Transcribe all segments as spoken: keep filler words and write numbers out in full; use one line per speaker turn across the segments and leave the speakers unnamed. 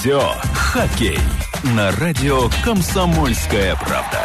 Все хоккей на радио «Комсомольская правда».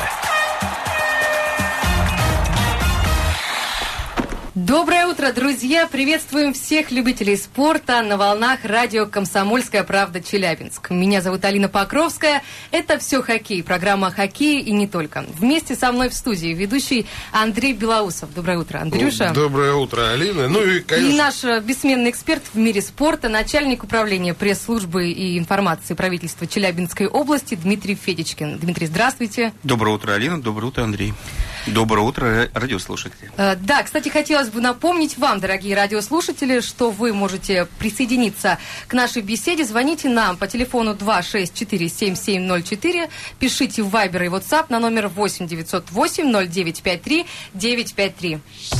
Доброе утро, друзья! Приветствуем всех любителей спорта на волнах радио «Комсомольская правда» Челябинск. Меня зовут Алина Покровская. Это «Все хоккей», программа о хоккее и не только. Вместе со мной в студии ведущий Андрей Белоусов. Доброе утро, Андрюша.
Доброе утро, Алина. Ну и, конечно...
и наш бессменный эксперт в мире спорта, начальник управления пресс-службы и информации правительства Челябинской области Дмитрий Федичкин. Дмитрий, здравствуйте.
Доброе утро, Алина. Доброе утро, Андрей. Доброе утро, радиослушатели.
Да, кстати, хотелось бы напомнить вам, дорогие радиослушатели, что вы можете присоединиться к нашей беседе. Звоните нам по телефону два шесть четыре семь семь ноль четыре, пишите в Viber и WhatsApp на номер восемь девятьсот восемь ноль девять пять три девять пять три.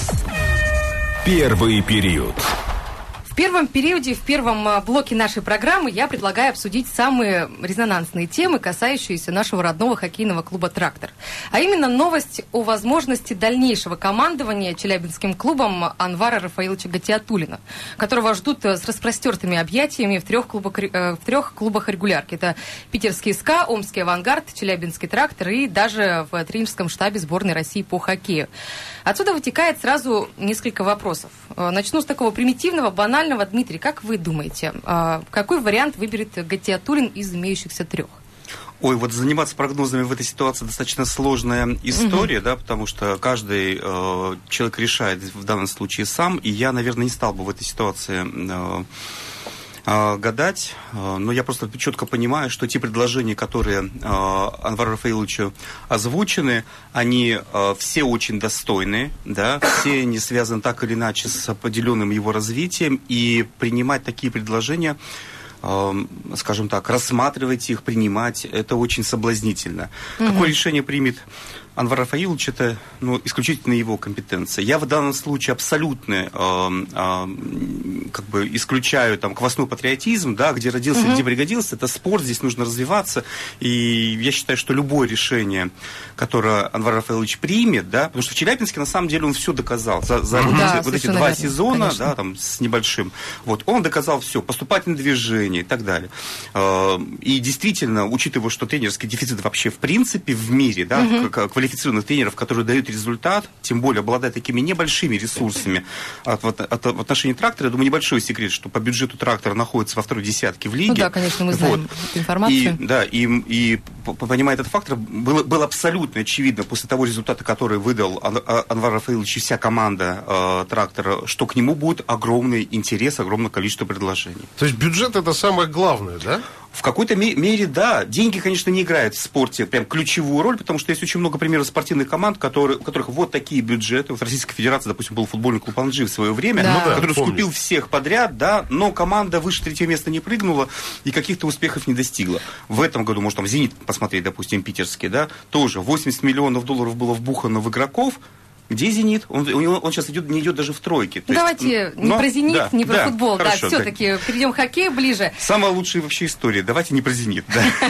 Первый период.
В первом периоде, в первом блоке нашей программы я предлагаю обсудить самые резонансные темы, касающиеся нашего родного хоккейного клуба «Трактор». А именно новость о возможности дальнейшего командования челябинским клубом Анвара Рафаиловича Гатиатуллина, которого ждут с распростертыми объятиями в трех клубах, в трех клубах регулярки. Это питерский СКА, омский «Авангард», челябинский «Трактор» и даже в тренерском штабе сборной России по хоккею. Отсюда вытекает сразу несколько вопросов. Начну с такого примитивного, банального. Дмитрий, как вы думаете, какой вариант выберет Гатиатуллин из имеющихся трех?
Ой, вот заниматься прогнозами в этой ситуации достаточно сложная история, угу. да, потому что каждый э, человек решает в данном случае сам, и я, наверное, не стал бы в этой ситуации э, э, гадать, э, но я просто четко понимаю, что те предложения, которые э, Анвару Рафаиловичу озвучены, они э, все очень достойны, да, все не связаны так или иначе с определенным его развитием, и принимать такие предложения, скажем так, рассматривать их, принимать, это очень соблазнительно. Mm-hmm. Какое решение примет Анвар Рафаилович, это ну, исключительно его компетенция. Я в данном случае абсолютно э, э, как бы исключаю там квасной патриотизм, да, где родился, mm-hmm. где пригодился. Это спорт, здесь нужно развиваться. И я считаю, что любое решение, которое Анвар Рафаилович примет, да, потому что в Челябинске на самом деле он все доказал. За, за mm-hmm. да, вот эти два верно, сезона, конечно. да, там, с небольшим, вот, он доказал все, поступательное движение и так далее. Э, и действительно, учитывая, что тренерский дефицит вообще в принципе в мире, да, mm-hmm. к, квалифицированных тренеров, которые дают результат, тем более обладая такими небольшими ресурсами от, от, от, в отношении «Трактора». Я думаю, небольшой секрет, что по бюджету «Трактора» находится во второй десятке в лиге. Ну
да, конечно, мы знаем вот. эту информацию.
И, да, и, и понимая этот фактор, было, было абсолютно очевидно после того результата, который выдал Анвар Рафаилович и вся команда э, «Трактора», что к нему будет огромный интерес, огромное количество предложений.
То есть бюджет – это самое главное, да?
В какой-то мере, да. Деньги, конечно, не играют в спорте прям ключевую роль, потому что есть очень много примеров спортивных команд, которые, у которых вот такие бюджеты. Вот в Российской Федерации, допустим, был футбольный клуб «Анжи» в свое время,
да.
который
Помню.
скупил всех подряд, да, но команда выше третьего места не прыгнула и каких-то успехов не достигла. В этом году, может, там «Зенит» посмотреть, допустим, питерский, да, тоже восемьдесят миллионов долларов было вбухано в игроков. Где «Зенит»? Он, он сейчас идет, не идет даже в тройке. То
Давайте
есть,
не
но,
про «Зенит»,
да,
не про
да,
футбол.
Хорошо,
да, все-таки да. перейдем к хоккею ближе.
Самая лучшая вообще история. Давайте не про «Зенит».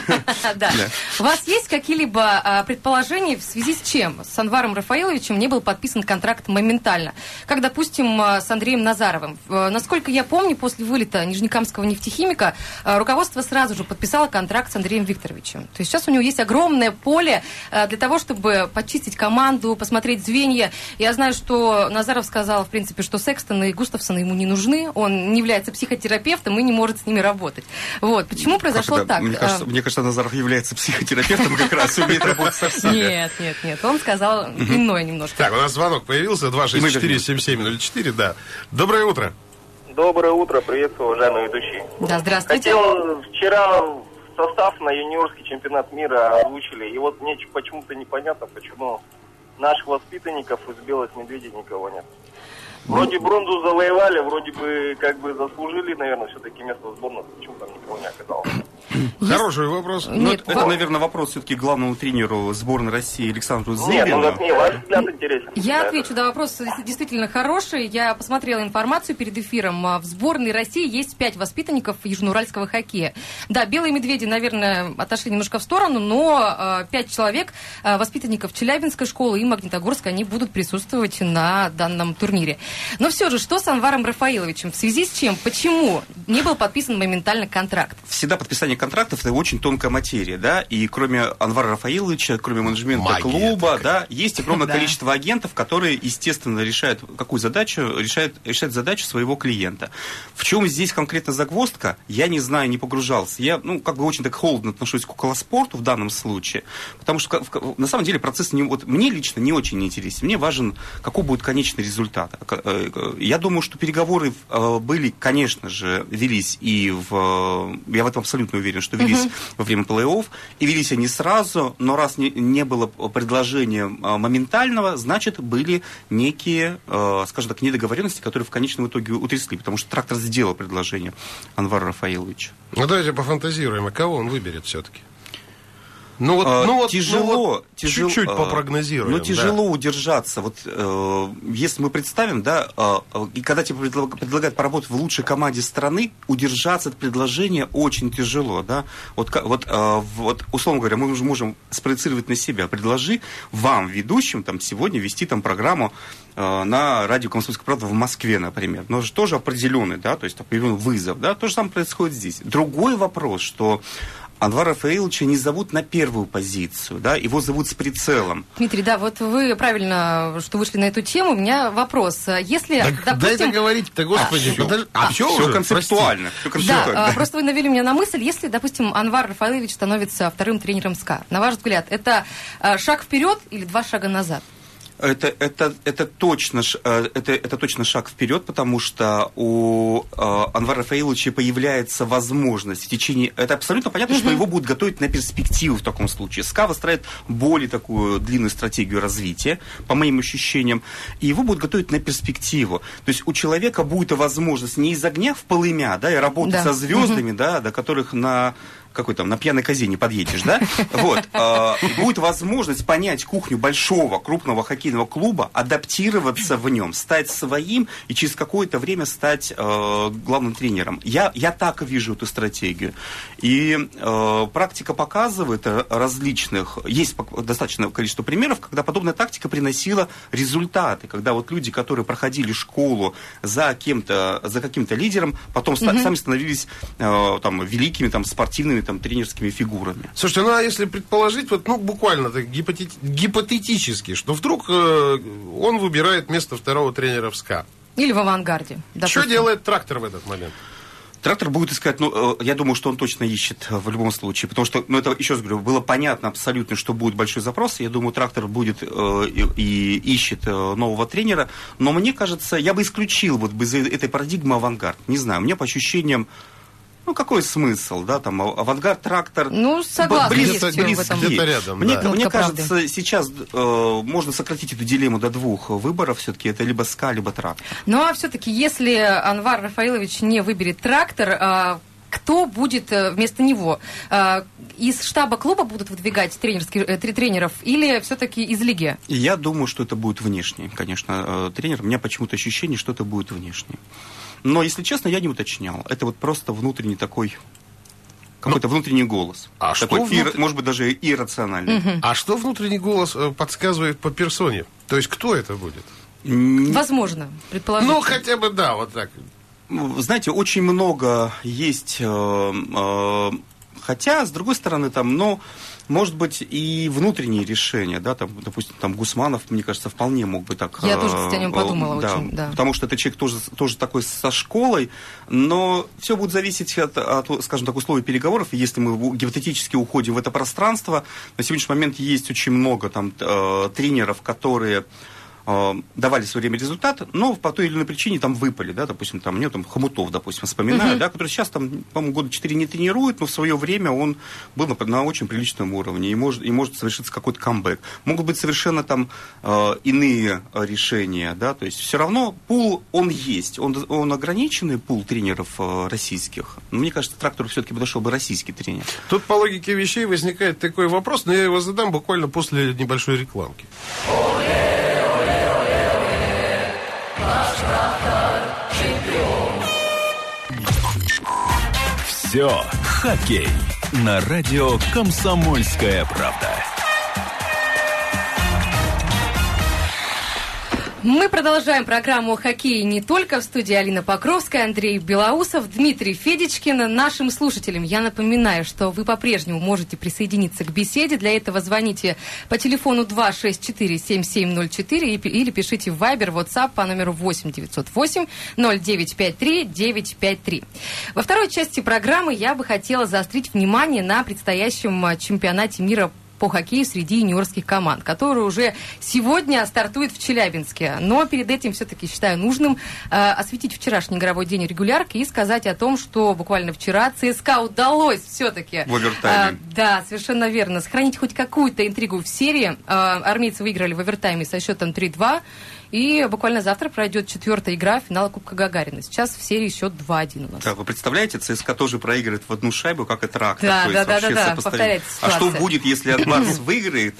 Да. У вас есть какие-либо предположения, в связи с чем с Анваром Рафаиловичем не был подписан контракт моментально? Как, допустим, с Андреем Назаровым. Насколько я помню, после вылета Нижнекамского нефтехимика руководство сразу же подписало контракт с Андреем Викторовичем. То есть сейчас у него есть огромное поле для того, чтобы почистить команду, посмотреть звенья. Я знаю, что что Назаров сказал, в принципе, что Секстон и Густавсон ему не нужны, он не является психотерапевтом и не может с ними работать. Вот. Почему произошло
как
так?
Мне кажется, мне кажется, Назаров является психотерапевтом, как раз умеет работать со всеми.
Нет, нет, нет, он сказал иное немножко.
Так, у нас звонок появился, два шесть четыре семь семь ноль четыре, да. Доброе утро.
Доброе утро, приветствую, уважаемые ведущие.
Да, здравствуйте.
Хотел вчера состав на юниорский чемпионат мира озвучили, и вот мне почему-то непонятно, почему наших воспитанников из «Белых медведей» никого нет. Вроде бронзу завоевали, вроде бы как бы заслужили, наверное, все-таки место в сборной. Почему там никого не оказалось?
Хороший вопрос.
Ну,
Нет,
это, это, наверное, вопрос все-таки главному тренеру сборной России Александру Зыбину.
Нет, ну, не, ваш взгляд интересен.
Я отвечу, да, вопрос действительно хороший. Я посмотрела информацию перед эфиром. В сборной России есть пять воспитанников южноуральского хоккея. Да, «Белые медведи», наверное, отошли немножко в сторону, но пять человек, воспитанников Челябинской школы и Магнитогорска, они будут присутствовать на данном турнире. Но все же, что с Анваром Рафаиловичем? В связи с чем? Почему не был подписан моментально контракт?
Всегда подписание контрактов это очень тонкая материя, да, и кроме Анвара Рафаиловича, кроме менеджмента Магия клуба, такая. Да, есть огромное да. количество агентов, которые, естественно, решают какую задачу, решают, решают задачу своего клиента. В чем здесь конкретно загвоздка, я не знаю, не погружался. Я, ну, как бы очень так холодно отношусь к околоспорту в данном случае, потому что на самом деле процесс не, вот, мне лично не очень интересен. Мне важен, какой будет конечный результат. Я думаю, что переговоры были, конечно же, велись и в... Я в этом абсолютно уверен, что велись uh-huh. во время плей-офф, и велись они сразу, но раз не, не было предложения моментального, значит, были некие, скажем так, недоговоренности, которые в конечном итоге утрясли, потому что «Трактор» сделал предложение Анвару Рафаиловичу.
Ну, давайте пофантазируем, а кого он выберет все-таки? Ну вот,
а,
ну, вот,
тяжело,
ну, вот
тяжело,
чуть-чуть попрогнозируем.
Ну, тяжело
да.
удержаться. Вот, э, если мы представим, да, э, и когда тебе предлагают поработать в лучшей команде страны, удержаться от предложения очень тяжело, да. Вот, вот, э, вот условно говоря, мы уже можем спроецировать на себя. Предложи вам, ведущим, там, сегодня вести там программу э, на радио «Комсомольская правда» в Москве, например. Но же тоже определенный, да, то есть определенный вызов, да. То же самое происходит здесь. Другой вопрос, что Анвара Рафаиловича не зовут на первую позицию, да, его зовут с прицелом.
Дмитрий, да, вот вы правильно, что вышли на эту тему. У меня вопрос. Если,
так,
допустим...
Дайте говорить-то, господи.
А,
подож...
а, а все, все концептуально. Все концептуально.
Да,
да,
просто вы навели меня на мысль, если, допустим, Анвар Рафаилович становится вторым тренером СКА, на ваш взгляд, это шаг вперед или два шага назад?
Это, это, это, точно, это, это точно шаг вперед, потому что у э, Анвара Рафаиловича появляется возможность в течение... Это абсолютно понятно, mm-hmm. что его будут готовить на перспективу в таком случае. СКА выстраивает более такую длинную стратегию развития, по моим ощущениям, и его будут готовить на перспективу. То есть у человека будет возможность не из огня в полымя, да, и работать да. со звездами, mm-hmm. да, до которых на... какой там, на пьяной козе не подъедешь, да? Вот. Э, будет возможность понять кухню большого, крупного хоккейного клуба, адаптироваться в нем, стать своим и через какое-то время стать э, главным тренером. Я, я так вижу эту стратегию. И э, практика показывает различных... Есть достаточное количество примеров, когда подобная тактика приносила результаты. Когда вот люди, которые проходили школу за кем-то, за каким-то лидером, потом ста- mm-hmm. сами становились э, там, великими там, спортивными там, тренерскими фигурами.
Слушайте, ну а если предположить, вот, ну, буквально так, гипотет... гипотетически, что вдруг э, он выбирает место второго тренера в СКА.
Или в «Авангарде».
Допустим. Что делает «Трактор» в этот момент?
«Трактор» будет искать, ну, я думаю, что он точно ищет в любом случае, потому что, ну, это, еще раз говорю, было понятно абсолютно, что будет большой запрос, я думаю, «Трактор» будет э, и, и ищет э, нового тренера, но мне кажется, я бы исключил вот из этой парадигмы «Авангард», не знаю, мне по ощущениям, ну, какой смысл, да, там, «Авангард», «Трактор».
Ну, согласна,
близко,
есть в этом.
где-то рядом,
Мне,
да.
мне кажется, правды. сейчас э, можно сократить эту дилемму до двух выборов, все-таки это либо СКА, либо «Трактор».
Ну, а все-таки, если Анвар Рафаилович не выберет «Трактор», э, кто будет вместо него? Э, из штаба клуба будут выдвигать тренерских, э, тренеров или все-таки из лиги?
Я думаю, что это будет внешний, конечно, э, тренер. У меня почему-то ощущение, что это будет внешний. Но, если честно, я не уточнял. Это вот просто внутренний такой, какой-то ну, внутренний голос.
А
такой,
что внутр...
ир, может быть, даже иррациональный.
Угу.
А что внутренний голос подсказывает по персоне? То есть, кто это будет?
Возможно, предположительно.
Ну, хотя бы, да, вот так.
Знаете, очень много есть... Э, э, хотя, с другой стороны, там, но... Может быть, и внутренние решения, да, там, допустим, там Гусманов, мне кажется, вполне мог бы так...
Я э, тоже, кстати, о нем подумала
да,
очень, да.
Потому что это человек тоже, тоже такой со школой, но все будет зависеть от, от, скажем так, условий переговоров. И если мы гипотетически уходим в это пространство, на сегодняшний момент есть очень много там э, тренеров, которые... давали в свое время результат, но по той или иной причине там выпали, да, допустим, там, мне там Хомутов, допустим, вспоминаю, uh-huh. да, который сейчас там, по-моему, года четыре не тренирует, но в свое время он был на, на очень приличном уровне, и может, и может совершиться какой-то камбэк. Могут быть совершенно там э, иные решения, да, то есть все равно пул, он есть, он, он ограниченный пул тренеров э, российских, но мне кажется, «Трактору» все-таки подошел бы российский тренер.
Тут по логике вещей возникает такой вопрос, но я его задам буквально после небольшой рекламки.
Все хоккей на радио «Комсомольская правда».
Мы продолжаем программу «Хоккей» не только в студии Алина Покровская, Андрей Белоусов, Дмитрий Федичкин. Нашим слушателям я напоминаю, что вы по-прежнему можете присоединиться к беседе. Для этого звоните по телефону два шесть четыре семь семь ноль четыре или пишите в Viber, WhatsApp по номеру восемь девятьсот восемь ноль девять пять три девять пять три. Во второй части программы я бы хотела заострить внимание на предстоящем чемпионате мира по хоккею среди юниорских команд, который уже сегодня стартует в Челябинске. Но перед этим все-таки считаю нужным э, осветить вчерашний игровой день регулярки и сказать о том, что буквально вчера ЦСКА удалось все-таки...
В овертайме.
Э, да, совершенно верно. Сохранить хоть какую-то интригу в серии. Э, армейцы выиграли в овертайме со счетом три-два. И буквально завтра пройдет четвертая игра финала Кубка Гагарина. Сейчас в серии счет два-один у нас.
Как вы представляете, ЦСКА тоже проигрывает в одну шайбу, как это рак.
Да,
такой,
да, да, да, да. А
что будет, если Атбас выиграет?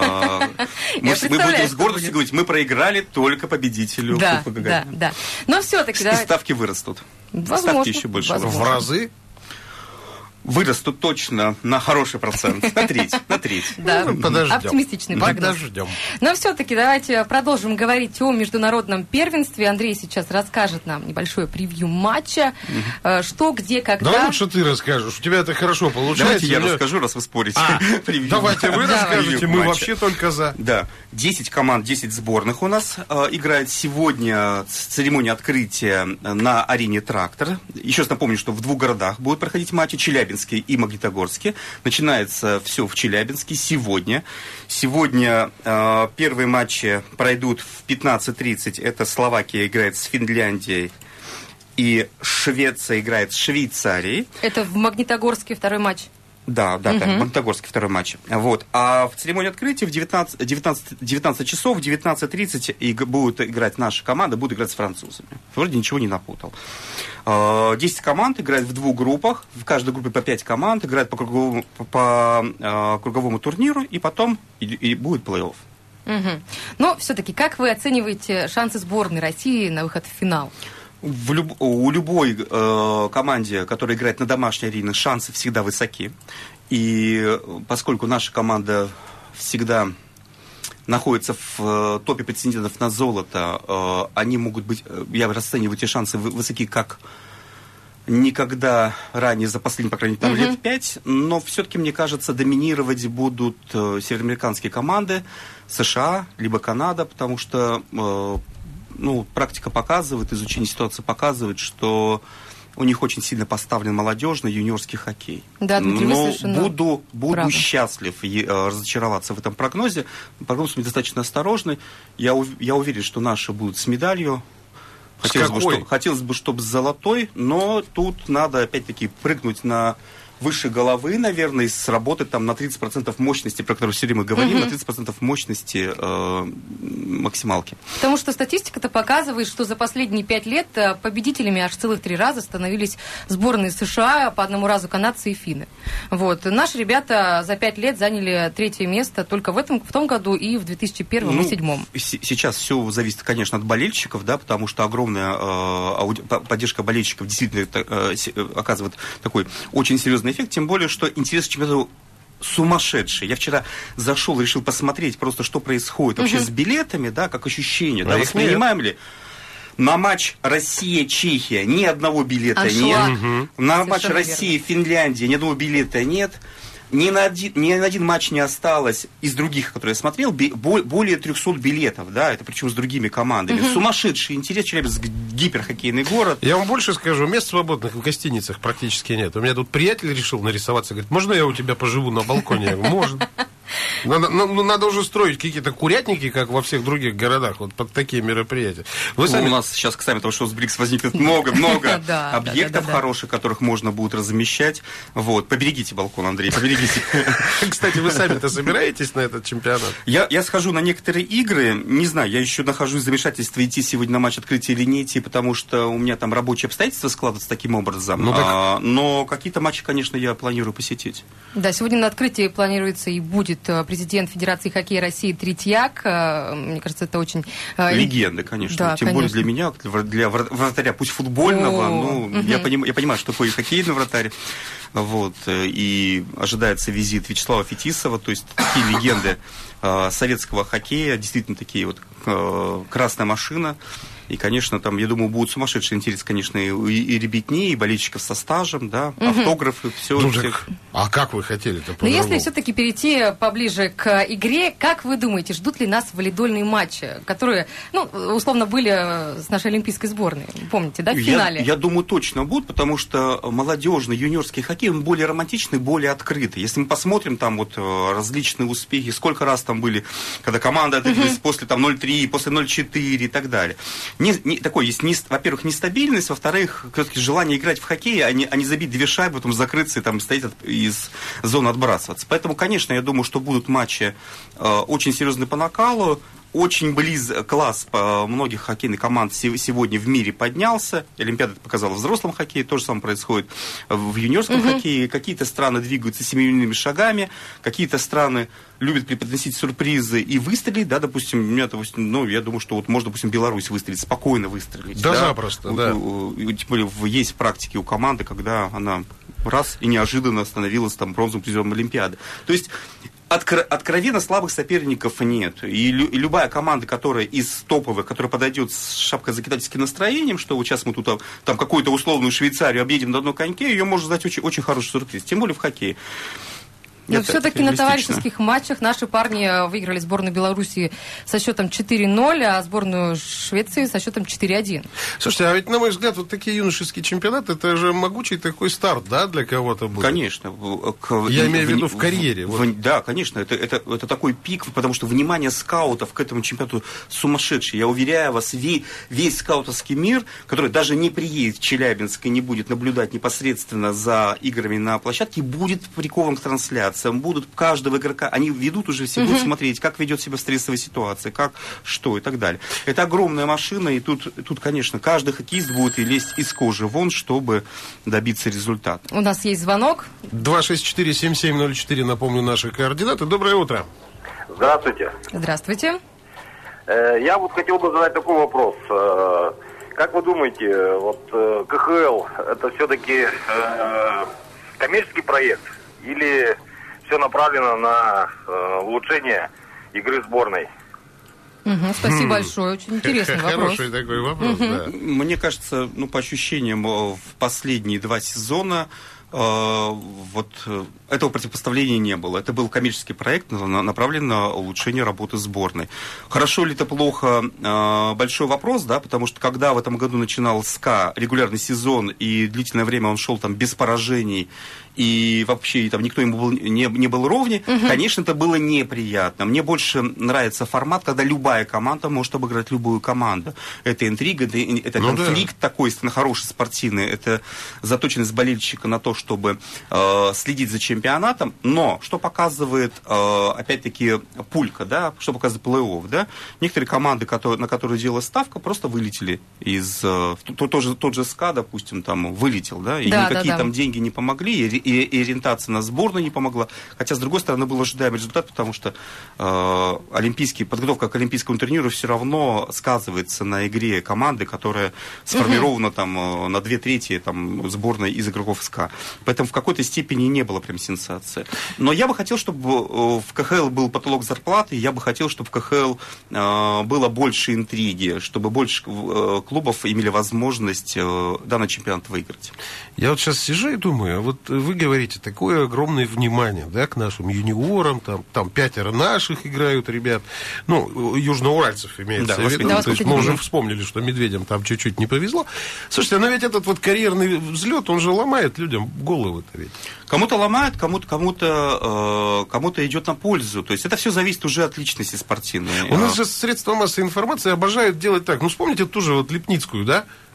Мы будем с гордостью говорить, мы проиграли только победителю Кубка Гагарина.
Да, да. Но все-таки...
И ставки вырастут. Ставки еще больше.
В разы?
Вырастут точно на хороший процент. На треть. На треть.
Да,
ну, подождем.
Оптимистичный прогноз.
Подождем.
Но все-таки давайте продолжим говорить о международном первенстве. Андрей сейчас расскажет нам небольшое превью матча. Угу. Что, где, когда.
Давай лучше ты расскажешь. У тебя это хорошо получается.
Давайте я
мне...
расскажу, раз вы спорите.
А, давайте вы расскажете. Мы
матча.
Вообще только за.
Да. десять команд, десять сборных у нас э, играет сегодня церемония открытия на арене «Трактор». Еще раз напомню, что в двух городах будут проходить матчи. Челябинске и Магнитогорске. Начинается все в Челябинске сегодня. Сегодня э, первые матчи пройдут в пятнадцать тридцать. Это Словакия играет с Финляндией. И Швеция играет с Швейцарией.
Это в Магнитогорске второй матч.
Да, да,
угу.
да, Магнитогорский второй матч. Вот. А в церемонии открытия в девятнадцать, девятнадцать, девятнадцать часов, в девятнадцать тридцать и будут играть наша команда, будут играть с французами. Вроде ничего не напутал. десять команд играют в двух группах, в каждой группе по пять команд, играют по круговому, по, по, по круговому турниру, и потом и, и будет плей-офф.
Угу. Но все-таки, как вы оцениваете шансы сборной России на выход в финал?
В люб... У любой э, команде, которая играет на домашней арене, шансы всегда высоки. И поскольку наша команда всегда находится в э, топе претендентов на золото, э, они могут быть, я расцениваю эти шансы высоки как никогда ранее за последние, по крайней мере, uh-huh. лет пять, но все-таки, мне кажется, доминировать будут э, североамериканские команды, США, либо Канада, потому что э, ну, практика показывает, изучение ситуации показывает, что у них очень сильно поставлен молодежный юниорский хоккей.
Да, Дмитрий,
но
совершенно
буду, буду
правы.
счастлив и, э, разочароваться в этом прогнозе. Прогноз у меня достаточно осторожный. Я, я уверен, что наши будут с медалью. Хотелось бы, что, хотелось бы, чтобы с золотой, но тут надо опять-таки прыгнуть на выше головы, наверное, и сработать там на тридцать процентов мощности, про которую все время говорим, угу. на тридцать процентов мощности э, максималки.
Потому что статистика-то показывает, что за последние пять лет победителями аж целых три раза становились сборные США, по одному разу канадцы и финны. Вот. Наши ребята за пять лет заняли третье место только в этом, в том году и в две тысячи первом
ну,
и две тысячи седьмом.
С- сейчас все зависит, конечно, от болельщиков, да, потому что огромная э, ауди- поддержка болельщиков действительно э, оказывает такой очень серьезный эффект, тем более, что интерес к чемпионату сумасшедший. Я вчера зашел, решил посмотреть просто, что происходит вообще uh-huh. с билетами, да, как ощущение. А да, воспринимаем ли? На матч Россия-Чехия ни одного билета Аншлаг. Нет. Uh-huh. На Совершенно матч Россия-Финляндия ни одного билета нет. Ни на, один, ни на один матч не осталось из других, которые я смотрел, би, бо, более трехсот билетов, да, это причем с другими командами. Uh-huh. Сумасшедший интерес, Челябинск гиперхоккейный город.
Я вам больше скажу, мест свободных в гостиницах практически нет. У меня тут приятель решил нарисоваться, говорит, можно я у тебя поживу на балконе? Я говорю, можно. Надо, ну, надо уже строить какие-то курятники, как во всех других городах, вот под такие мероприятия. Вы сами...
У нас сейчас, кстати, того, что с БРИКС возникнет много-много объектов хороших, которых можно будет размещать. Вот, поберегите балкон, Андрей, поберегите.
Кстати, вы сами-то собираетесь на этот чемпионат?
Я, я схожу на некоторые игры, не знаю, я еще нахожусь в замешательстве, идти сегодня на матч открытия или не идти, потому что у меня там рабочие обстоятельства складываются таким образом. Ну, так... а, но какие-то матчи, конечно, я планирую посетить.
Да, сегодня на открытии планируется и будет президент Федерации хоккея России Третьяк. Мне кажется, это очень...
Легенда, конечно.
Да,
Тем
конечно.
более для меня, для вратаря, пусть футбольного,
О,
ну,
угу.
я, поним, я понимаю, что такое хоккейный вратарь. Вот, и ожидается визит Вячеслава Фетисова, то есть такие легенды э, советского хоккея, действительно такие вот э, красная машина. И, конечно, там, я думаю, будет сумасшедший интерес, конечно, и, и ребятни, и болельщиков со стажем, да, угу. автографы, все.
Ну,
все.
так, а как вы хотели-то
Но если все-таки перейти поближе к игре, как вы думаете, ждут ли нас волейбольные матчи, которые, ну, условно, были с нашей олимпийской сборной, помните, да, в финале?
Я, я думаю, точно будут, потому что молодежный, юниорский хоккей, он более романтичный, более открытый. Если мы посмотрим там вот различные успехи, сколько раз там были, когда команда отыгрывалась uh-huh. после там ноль три, после ноль четыре и так далее. Не, не, такой есть, не, во-первых, нестабильность, во-вторых, желание играть в хоккей, а не, а не забить две шайбы, потом закрыться и там стоять от, из зоны отбрасываться. Поэтому, конечно, я думаю, что будут матчи э, очень серьезные по накалу. Очень близко класс многих хоккейных команд сегодня в мире поднялся. Олимпиада это показала в взрослом хоккее, то же самое происходит в юниорском uh-huh. хоккее. Какие-то страны двигаются семимильными шагами, какие-то страны любят преподносить сюрпризы и выстрелить, да, допустим, у меня, допустим, ну, я думаю, что вот можно, допустим, Беларусь выстрелить, спокойно выстрелить.
Да,
да?
запросто, да.
Тем более есть в практике у команды, когда она раз и неожиданно становилась там бронзовым призером Олимпиады. То есть Откро- откровенно слабых соперников нет. И, лю- и любая команда, которая из топовых, которая подойдет с шапкозакидательским настроением, что вот сейчас мы тут там какую-то условную Швейцарию объедем на одной коньке, ее может ждать очень, очень хороший сюрприз. Тем более в хоккее.
Но все-таки на товарищеских матчах наши парни выиграли сборную Беларуси со счетом четыре ноль, а сборную Швеции со счетом четыре один.
Слушайте, а ведь, на мой взгляд, вот такие юношеские чемпионаты, это же могучий такой старт, да, для кого-то будет?
Конечно. К,
Я
в,
имею в виду в,
в
карьере.
В,
вот.
Да, конечно, это, это, это такой пик, потому что внимание скаутов к этому чемпионату сумасшедшее. Я уверяю вас, весь, весь скаутовский мир, который даже не приедет в Челябинск и не будет наблюдать непосредственно за играми на площадке, будет прикован к трансляциям, будут каждый каждого игрока, они ведут уже все, uh-huh. будут смотреть, как ведет себя в стрессовой ситуации, как, что и так далее. Это огромная машина, и тут, тут, конечно, каждый хоккеист будет и лезть из кожи вон, чтобы добиться результата.
У нас есть звонок.
два шесть четыре семь семь ноль четыре, напомню, наши координаты. Доброе утро.
Здравствуйте.
Здравствуйте.
Я вот хотел бы задать такой вопрос. Как вы думаете, вот ка ха эл это все-таки коммерческий проект или все направлено на э, улучшение игры сборной?
Угу, спасибо хм. большое, очень интересный вопрос.
Хороший такой вопрос, угу. да.
Мне кажется, ну, по ощущениям, в последние два сезона э, вот этого противопоставления не было. Это был коммерческий проект, направленный на улучшение работы сборной. Хорошо ли это плохо? Э, большой вопрос, да, потому что когда в этом году начинал СКА регулярный сезон, и длительное время он шел там без поражений, и вообще там никто ему был, не, не был ровней, угу. конечно, это было неприятно. Мне больше нравится формат, когда любая команда может обыграть любую команду. Это интрига, это, это ну, конфликт да. такой хороший, спортивный, это заточенность болельщика на то, чтобы э, следить за чемпионатом. Но что показывает, э, опять-таки, пулька, да, что показывает плей-офф, да? Некоторые команды, которые, на которые делалась ставка, просто вылетели из... Э, тот, тот, же, тот же СКА, допустим, там вылетел, да, и да, никакие да, да. там деньги не помогли, и И, и ориентация на сборную не помогла. Хотя, с другой стороны, был ожидаемый результат, потому что э, олимпийский, подготовка к олимпийскому турниру все равно сказывается на игре команды, которая сформирована там, э, на две трети там, сборной из игроков СКА. Поэтому в какой-то степени не было прям сенсации. Но я бы хотел, чтобы э, в ка ха эл был потолок зарплаты, я бы хотел, чтобы в ка ха эл э, было больше интриги, чтобы больше э, клубов имели возможность э, данный чемпионат выиграть.
Я вот сейчас сижу и думаю, вот вы говорите, такое огромное внимание, да, к нашим юниорам, там, там пятеро наших играют ребят, ну, южноуральцев имеется да, в виду, да, то есть мы уже вспомнили, что медведям там чуть-чуть не повезло. Слушайте, но ведь этот вот карьерный взлет, он же ломает людям головы-то ведь.
Кому-то ломает, кому-то, кому-то, э, кому-то идет на пользу, то есть это все зависит уже от личности спортивной.
У нас же средства массовой информации обожают делать так, ну, вспомните ту же вот Липницкую, да,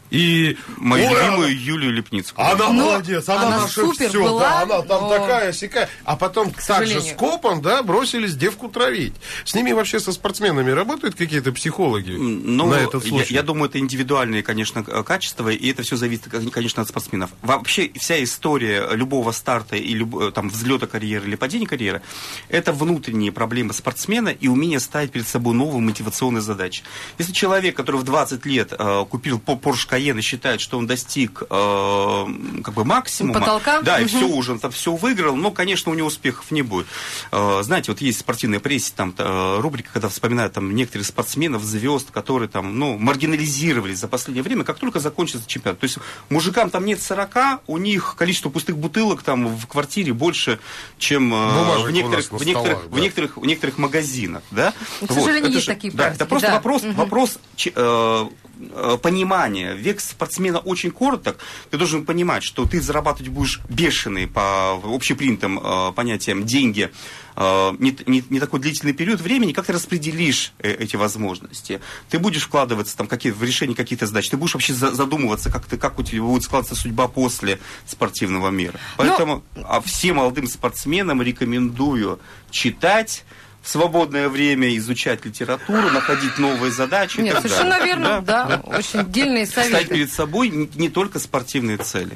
И
мою
ой,
любимую
она,
Юлию Лепницкую.
Она
Ну,
молодец, она,
она
наша
супер
все,
была,
да, она там
но...
такая сякая. А потом так же
сожалению.
скопом, да, бросились девку травить. С ними вообще со спортсменами работают какие-то психологи
ну,
на этот случай?
Я, я думаю, это индивидуальные, конечно, качества, и это все зависит, конечно, от спортсменов. Вообще вся история любого старта и люб, там, взлета карьеры или падения карьеры, это внутренние проблемы спортсмена и умение ставить перед собой новые мотивационные задачи. Если человек, который в двадцать лет э, купил Porsche Cayenne и считает, что он достиг э, как бы максимума,
потолка,
да, и
угу.
все уже, там, все выиграл, но, конечно, у него успехов не будет. Э, знаете, вот есть в спортивной прессе там э, рубрика, когда вспоминают там некоторых спортсменов, звезд, которые там, ну, маргинализировались за последнее время, как только закончится чемпионат. То есть мужикам там нет сорока, у них количество пустых бутылок там в квартире больше, чем э, в, некоторых, в, некоторых, столах, да. в, некоторых, в некоторых магазинах, да?
К сожалению,
вот,
есть
же,
такие
да,
практики.
это просто
да.
вопрос,
угу.
вопрос э, понимания. Век спортсмена очень короток. Ты должен понимать, что ты зарабатывать будешь бешеные по общепринятым э, понятиям деньги э, не, не, не такой длительный период времени. Как ты распределишь э, эти возможности? Ты будешь вкладываться там, какие, в решение каких-то задач. Ты будешь вообще за, задумываться, как, ты, как у тебя будет складываться судьба после спортивного мира. Поэтому Но... а всем молодым спортсменам рекомендую читать в свободное время, изучать литературу, находить новые задачи.
Нет,
и так
совершенно
далее.
верно, да, да. Очень дельные советы.
Ставить перед собой не, не только спортивные цели.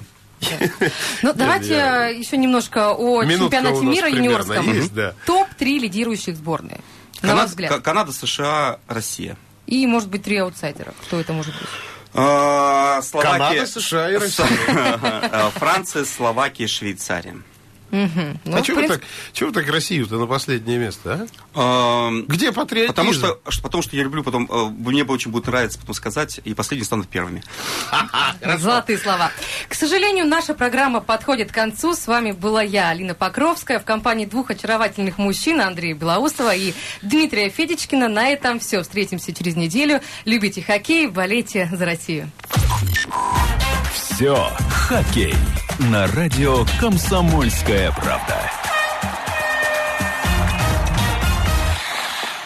Ну, давайте еще немножко о чемпионате мира юниорском. топ три лидирующих сборные, на ваш взгляд.
Канада, США, Россия.
И, может быть, три аутсайдера. Кто это может быть?
Словакия,
Канада, США и Россия.
Франция, Словакия, Швейцария.
Угу. Ну,
а чего,
принципе...
вы так, чего вы так Россию-то на последнее место, а?
Э,
Где патриотизм?
Потому что, потому что я люблю потом, э, мне очень будет нравиться потом сказать, и последние станут первыми.
Золотые слова. К сожалению, наша программа подходит к концу. С вами была я, Алина Покровская, в компании двух очаровательных мужчин, Андрея Белоусова и Дмитрия Федичкина. На этом все. Встретимся через неделю. Любите хоккей, болейте за Россию.
Все, хоккей. На радио «Комсомольская правда».